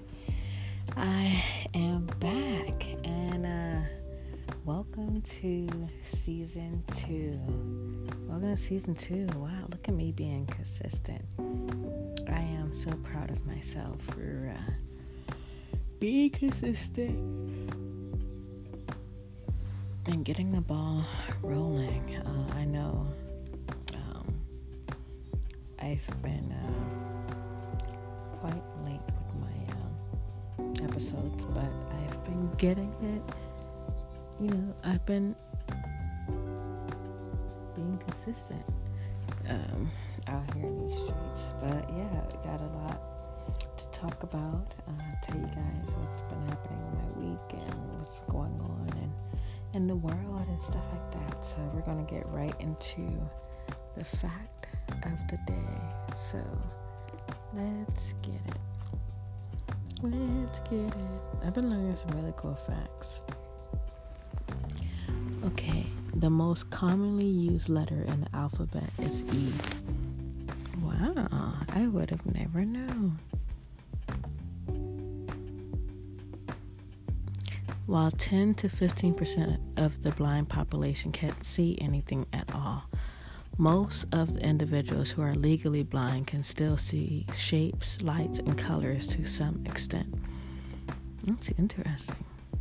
I am back, and welcome to season 2. Welcome to season 2. Wow, look at me being consistent. I am so proud of myself for being consistent and getting the ball rolling. I know I've been quite late with my episodes, but I've been getting it. I've been being consistent out here in these streets. But yeah, I got a lot to talk about. Tell you guys what's been happening in my week and what's going on and in the world and stuff like that. So we're gonna get right into the fact of the day. So let's get it. I've been learning some really cool facts. Okay, the most commonly used letter in the alphabet is E. Wow, I would have never known. While 10 to 15% of the blind population can't see anything at all, most of the individuals who are legally blind can still see shapes, lights, and colors to some extent. That's interesting.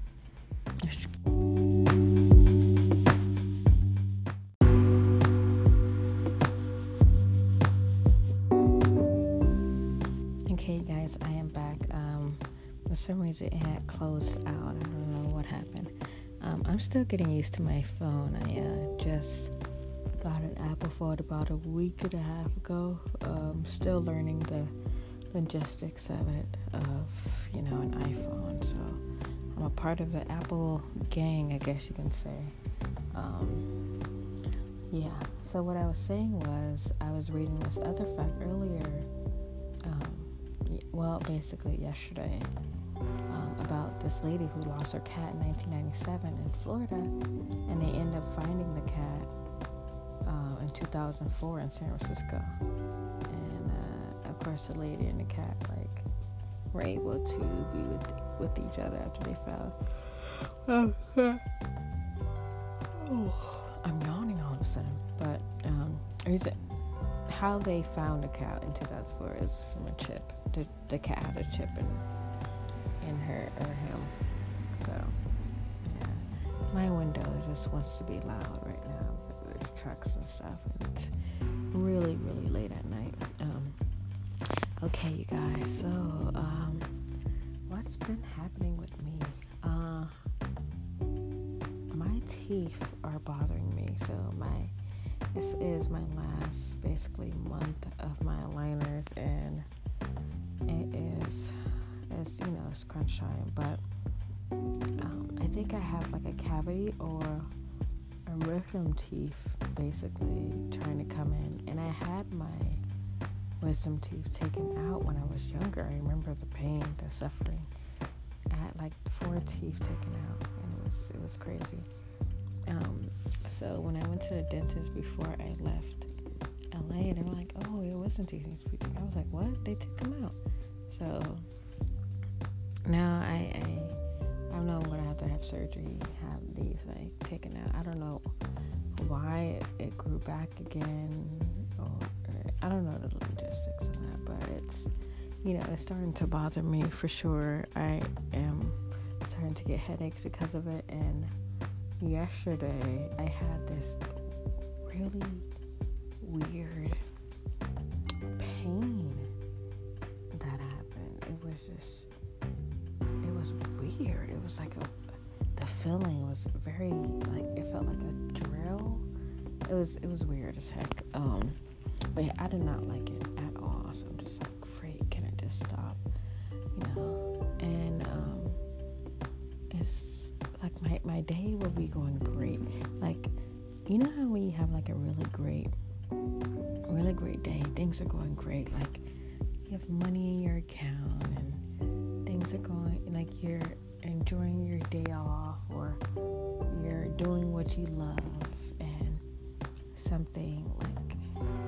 Okay, guys, I am back. For some reason, it had closed out. I don't know what happened. I'm still getting used to my phone. I just got an Apple phone about a week and a half ago. Still learning the logistics of it, an iPhone. So I'm a part of the Apple gang, I guess you can say. So what I was saying was, I was reading this other fact earlier, basically yesterday, about this lady who lost her cat in 1997 in Florida, and they ended up finding the cat in 2004 in San Francisco. And of course the lady and the cat were able to be with each other after they fell. I'm yawning all of a sudden. But how they found the cat in 2004 is from a chip. The cat had a chip in her or him. So yeah, my window just wants to be loud right now. There's trucks and stuff, and it's really, really late at night. Okay, you guys. So, what's been happening with me? My teeth are bothering me. So this is my last, basically, month of my aligners, and it's crunch time. But I think I have a cavity or a wisdom teeth basically trying to come in, and I had my wisdom teeth taken out when I was younger. I remember the pain, the suffering. I had 4 teeth taken out, and it was crazy. So when I went to the dentist before I left LA, they were like, "Oh, your wisdom teeth needs to be taken." I was like, "What? They took them out?" So now I know I'm gonna have to have surgery, have these taken out. I don't know why it grew back again, or I don't know the logistics of that, but it's starting to bother me for sure. I am starting to get headaches because of it, and yesterday I had this really weird pain that happened. It was weird. It was the feeling was very it felt like a drill. It was weird as heck. But yeah, I did not like it at all. So I'm just freak, can it just stop? And it's my day will be going great. How when you have a really great day, things are going great. You have money in your account and things are going, you're enjoying your day off, or you're doing what you love, and something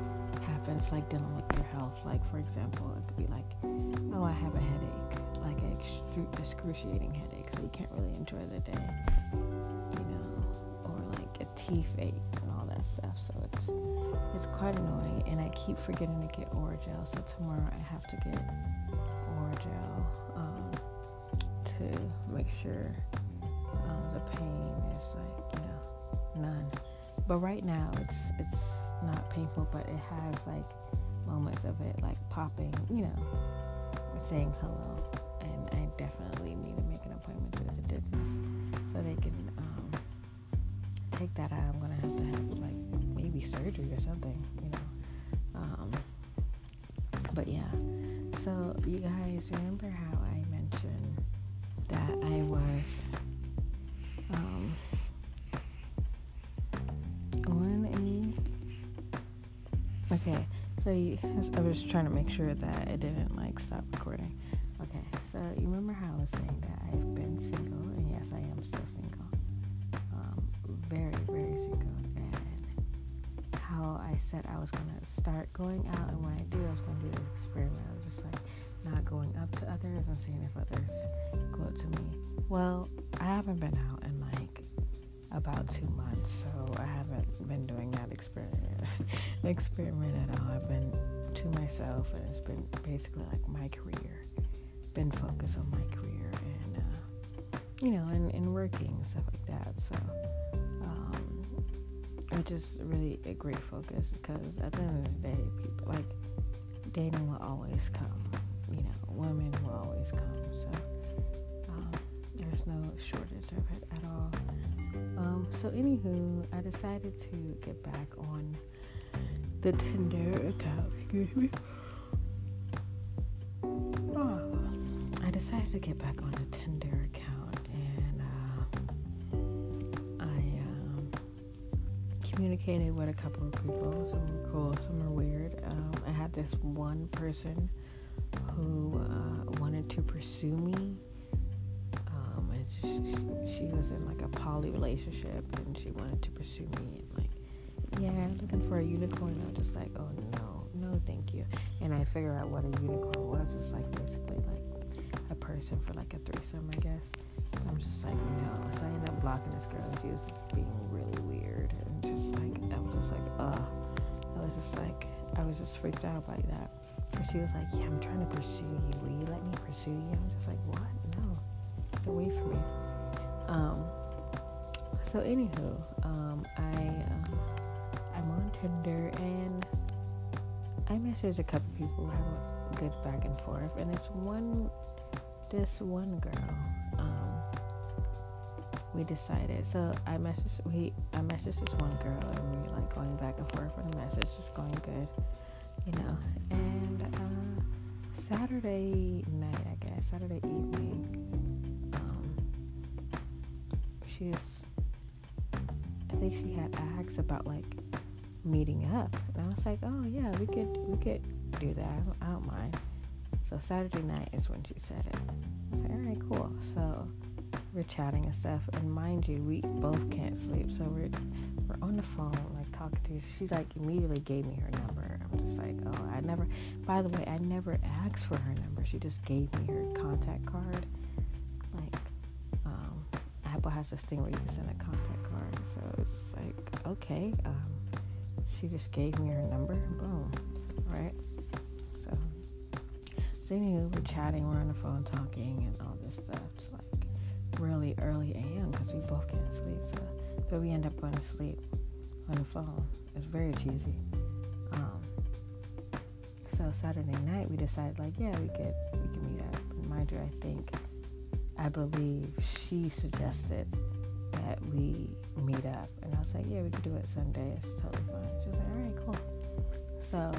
happens dealing with your health. For example, it could be oh, I have a headache. excruciating headache, so you can't really enjoy the day, or like a teeth ache and all that stuff. So it's quite annoying, and I keep forgetting to get Orajel. So tomorrow I have to get Orajel to make sure the pain is like none. But right now it's not painful, but it has like moments of it like popping, saying hello. And I definitely need to make an appointment to the dentist so they can take that out. I'm gonna have to have like maybe surgery or something, but yeah. So you guys remember how I mentioned that I was okay, so I was trying to make sure that it didn't like stop recording. Okay, so you remember how I was saying that I've been single, and yes, I am still single, very, very single, and how I said I was gonna start going out, and when I do, I was gonna do this experiment of just like not going up to others and seeing if others go up to me. Well, I haven't been out in like about 2 months, so I haven't been doing that experiment at all. I've been to myself, and it's been basically like my career, been focused on my career, and and working and stuff like that. So it's just really a great focus, because at the end of the day, people like dating will always come, women will always come, so there's no shortage of it at all. So anywho, I decided to get back on the Tinder account. Excuse me. I decided to get back on the Tinder account, and I communicated with a couple of people. Some were cool, some were weird. I had this one person who wanted to pursue me. She was in like a poly relationship, and she wanted to pursue me, and like, yeah, looking for a unicorn. I was just like, oh no, thank you. And I figured out what a unicorn was. It's like basically like a person for like a threesome, I guess. And I'm just like, no. So I ended up blocking this girl, and she was just being really weird, and just like, I was just freaked out by that. And she was like, yeah, I'm trying to pursue you. Will you let me pursue you? I'm just like, what? No, get away from me. So anywho, I'm on Tinder, and I messaged a couple people, have a good back and forth, and this one girl, we decided. So I messaged this one girl, and we like going back and forth on the message, just going good, and Saturday evening, I think she had asked about like meeting up, and I was like, oh yeah, we could do that. I don't mind. So Saturday night is when she said it. I was like, all right, cool. So we're chatting and stuff, and mind you, we both can't sleep, so we're on the phone like talking to her. She like immediately gave me her number. I'm just like, oh, I never asked for her number. She just gave me her contact card. Like Apple has this thing where you can send a contact card, so it's like, okay, she just gave me her number, boom, right? So anyway, we're chatting, we're on the phone talking and all this stuff. It's like really early a.m. because we both can't sleep, but we end up going to sleep on the phone. It's very cheesy. So Saturday night we decided, like, yeah, we could meet up. And mind you, I believe she suggested that we meet up, and I was like, yeah, we could do it Sunday. It's totally fine. She was like, all right, cool. So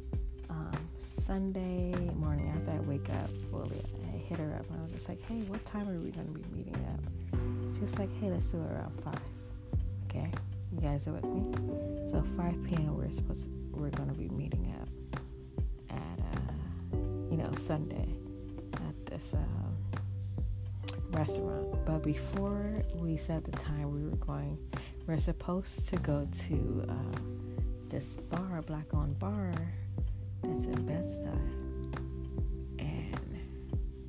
Sunday morning after I wake up, I hit her up, and I was just like, hey, what time are we going to be meeting up? She was like, hey, let's do it around 5. Okay, you guys are with me? So 5 p.m. we're going to be meeting up at Sunday at this restaurant. But before we set the time, we're supposed to go to this bar, black-owned bar that's in Bed-Stuy. And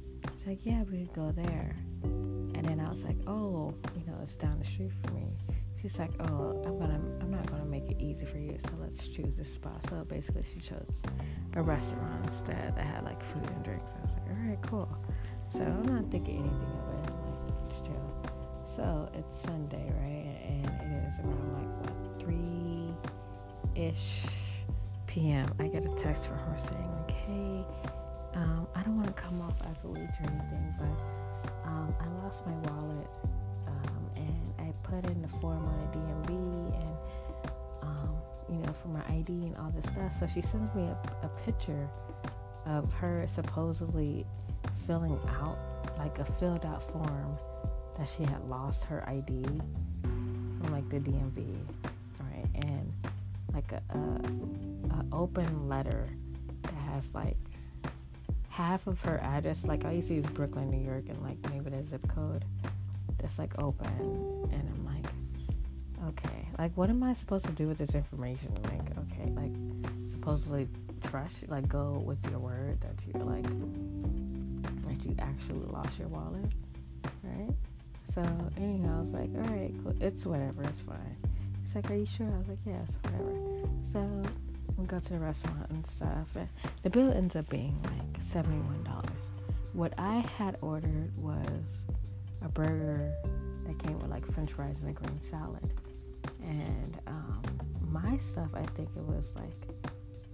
She's like, yeah, we could go there. And then I was like, oh, it's down the street from me. She's like, oh, I'm not gonna make it easy for you, so let's choose this spot. So basically, she chose a restaurant instead that had like food and drinks. I was like, all right, cool. So I'm not thinking anything of it. I'm like, just chill. So it's Sunday, right? And it is around like 3-ish p.m. I get a text from her saying like, hey, I don't want to come off as a leech or anything, but I lost my wallet. And I put in the form on a DMV and, for my ID and all this stuff. So she sends me a picture of her supposedly filling out, like a filled out form that she had lost her ID from like the DMV, right? And like a open letter that has like half of her address, like all you see is Brooklyn, New York, and like maybe the zip code. It's like open, and I'm like, okay, like what am I supposed to do with this information? Like, okay, like supposedly trust, like go with your word that you're like that you actually lost your wallet, right? So anyhow, I was like, all right, cool, it's whatever, it's fine. He's like, are you sure? I was like, yes, whatever. So we go to the restaurant and stuff, and the bill ends up being like $71. What I had ordered was a burger that came with like french fries and a green salad, and my stuff, I think it was like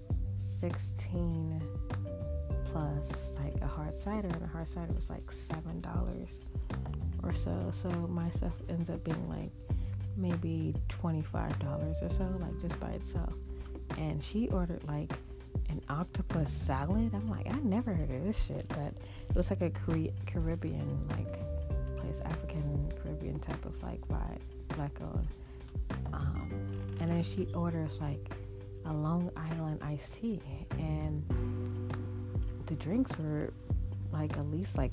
16 plus like a hard cider, and a hard cider was like $7 or so. So my stuff ends up being like maybe $25 or so, like just by itself. And she ordered like an octopus salad. I'm like, I never heard of this shit, but it was like a Caribbean like African Caribbean type of like vibe, black owned. And then she orders like a Long Island iced tea, and the drinks were like at least like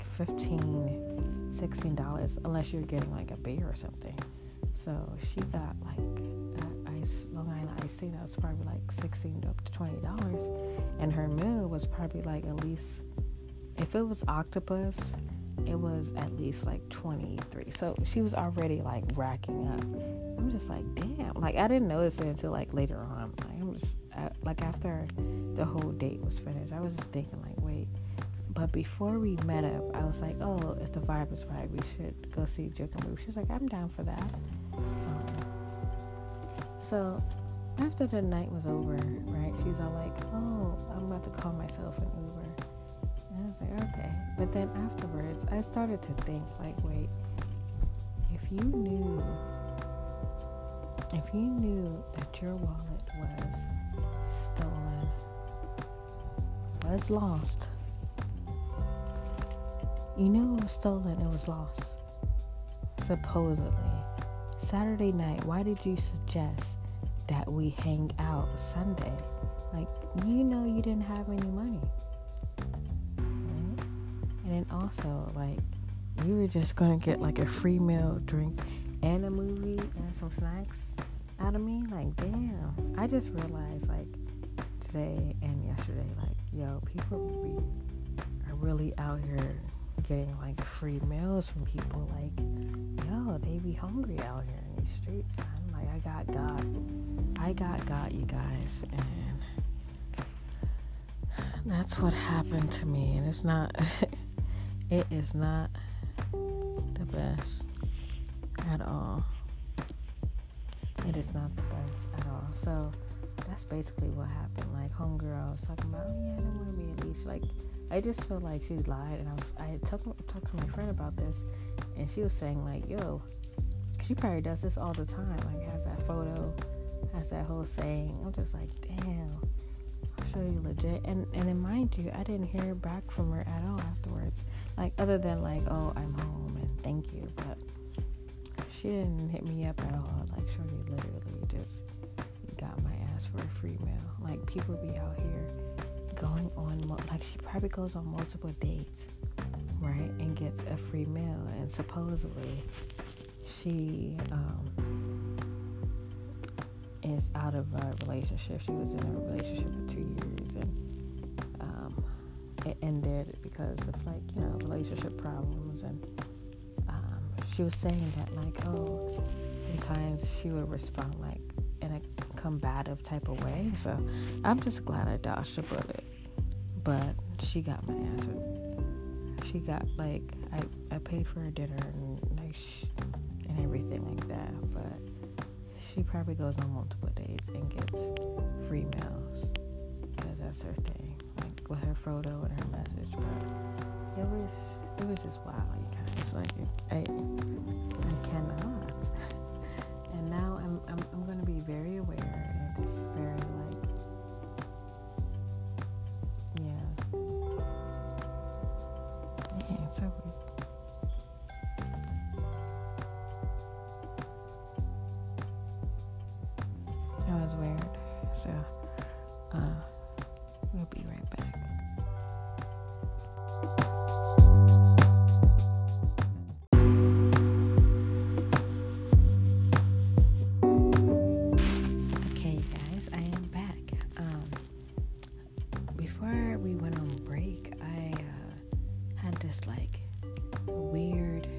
$15-$16 unless you're getting like a beer or something. So she got like Long Island iced tea that was probably like $16 to up to $20, and her meal was probably like at least, if it was octopus, it was at least like 23. So she was already like racking up. I'm just like, damn. Like I didn't notice it until like later on. Like I'm just like after the whole date was finished, I was just thinking like, wait. But before we met up, I was like, oh, if the vibe is right, we should go see Joker. She's like, I'm down for that. So after the night was over, right? She's all like, oh, I'm about to call myself an Uber. And I was like, okay. But then afterwards, I started to think, like, wait, if you knew that your wallet was stolen, was lost, you knew it was stolen, it was lost, supposedly. Saturday night, why did you suggest that we hang out Sunday? Like, you didn't have any money. And then also, like, you were just gonna get like a free meal, drink, and a movie and some snacks out of me. Like, damn. I just realized, like, today and yesterday, like, yo, people are really out here getting like free meals from people. Like, yo, they be hungry out here in these streets. I'm like, I got you guys, and that's what happened to me. And it's not. It is not the best at all. It is not the best at all. So that's basically what happened. Like, homegirl was talking about, oh yeah, I don't want to be a leash. Like, I just feel like she lied, and I talked to my friend about this, and she was saying like, yo, she probably does this all the time. Like, has that photo, has that whole saying. I'm just like, damn. I'll show you legit. And then mind you, I didn't hear back from her at all afterwards. Like, other than like, oh, I'm home and thank you, but she didn't hit me up at all. Like, shorty literally just got my ass for a free meal. Like, people be out here going on, like, she probably goes on multiple dates, right, and gets a free meal, and supposedly she is out of a relationship. She was in a relationship for 2 years, and it ended because of like, relationship problems. And she was saying that like, oh, sometimes she would respond like in a combative type of way. So I'm just glad I dodged a bullet. But she got my ass. She got like, I paid for her dinner and like and everything like that. But she probably goes on multiple dates and gets free meals because that's her thing, like with her photo and her message. But it was just wow, you guys. Like I cannot. And now I'm gonna be very aware and just very like, yeah. Yeah, so weird. That was weird. So, we'll be right back. Okay, guys, I am back. Before we went on break, I had this like weird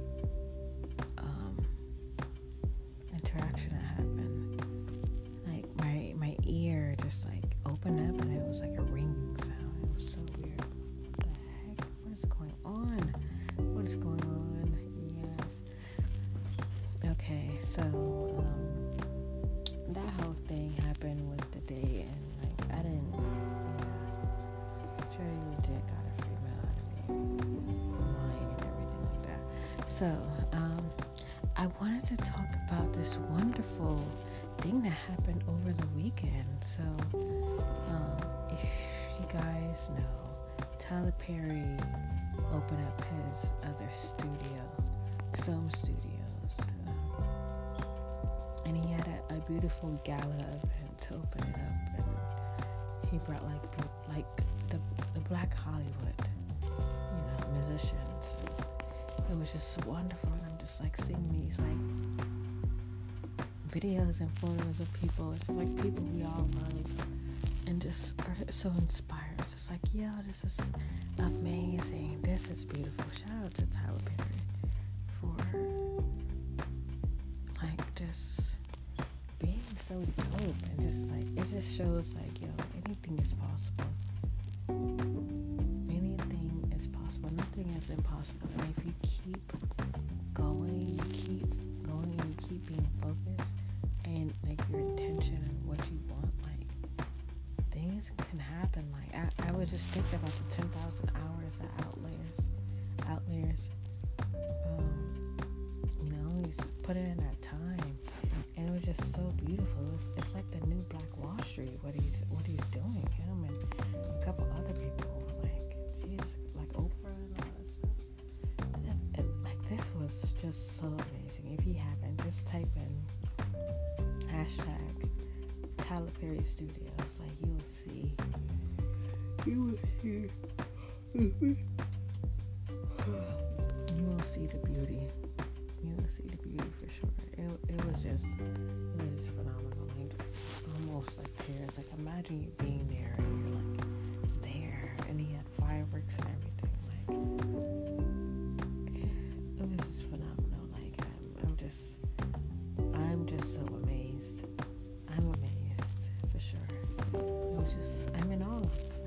interaction that happened. Like my ear just like opened up and it was like a ringing sound. It was so weird. What the heck? What is going on? What is going on? Yes. Okay, so that whole thing happened with the date, and like I didn't. Sure, you did got a free meal out of me, wine and everything like that. So I wanted to talk about this wonderful thing that happened over the weekend. So, if you guys know, Tyler Perry opened up his other film studios, and he had a beautiful gala event to open it up, and he brought like the Black Hollywood, musicians. It was just wonderful, and I'm just like seeing these like videos and photos of people, just like people we all love, and just are so inspired. Just like, yo, this is amazing. This is beautiful. Shout out to Tyler Perry for like just being so dope, and just like it just shows like, yo, anything is possible. Anything is possible. Nothing is impossible. And if you keep going, and you keep being focused, and like your intention and what you want, like things can happen. Like I was just thinking about the 10,000 hours that Outliers he's put in that time, and it was just so beautiful. It's like the new Black Wall Street, what he's doing, him and a couple other people, like Jesus, like Oprah and all that stuff. And like this was just so amazing. If you haven't, just type in hashtag Tyler Perry Studios, like you will see the beauty. You will see the beauty for sure. It was just phenomenal. Like almost like tears. Like imagine you being there and you're like there, and he had fireworks and everything. Like it was just phenomenal. Like I'm just so amazed. I'm amazed for sure. It was just I'm in awe.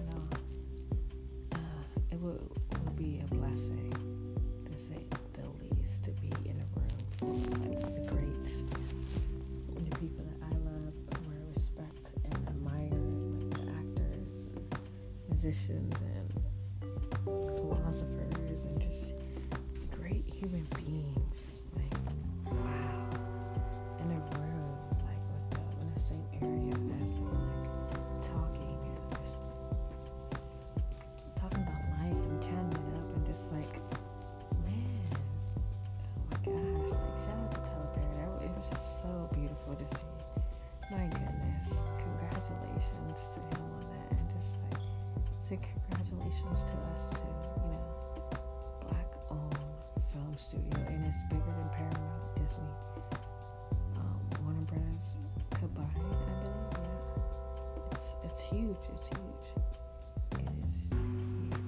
It will be a blessing, to say the least, to be in a room full of like the greats, the people that I love, who I respect and admire, like the actors, and musicians, and philosophers, and just great human beings. Like wow, in a room like with them in the same area as them, like talking and just talking about life and chatting it up, and just like, man, oh my gosh, like shout out to Tyler Perry. It was just so beautiful to see. My goodness, congratulations to him on that, and just like say congratulations to us too, Black owned film studio, and it's bigger than Paramount, Disney, Warner Brothers combined, I believe. Yeah, it's huge. It is huge.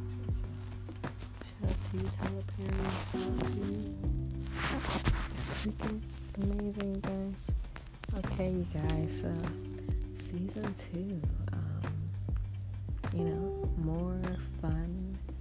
to you, Tyler Perry. Shout out to you. Freaking amazing, guys. Okay, you guys. Season 2. More fun.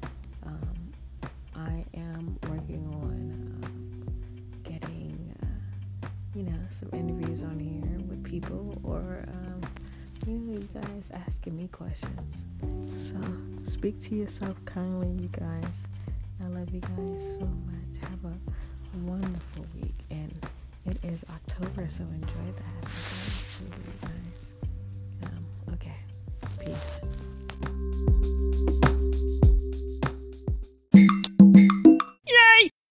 I am working on getting, some interviews on here with people, or, you guys asking me questions. So, speak to yourself kindly, you guys. I love you guys so much. Have a wonderful week. And it is October, so enjoy that. You guys. Okay. Peace.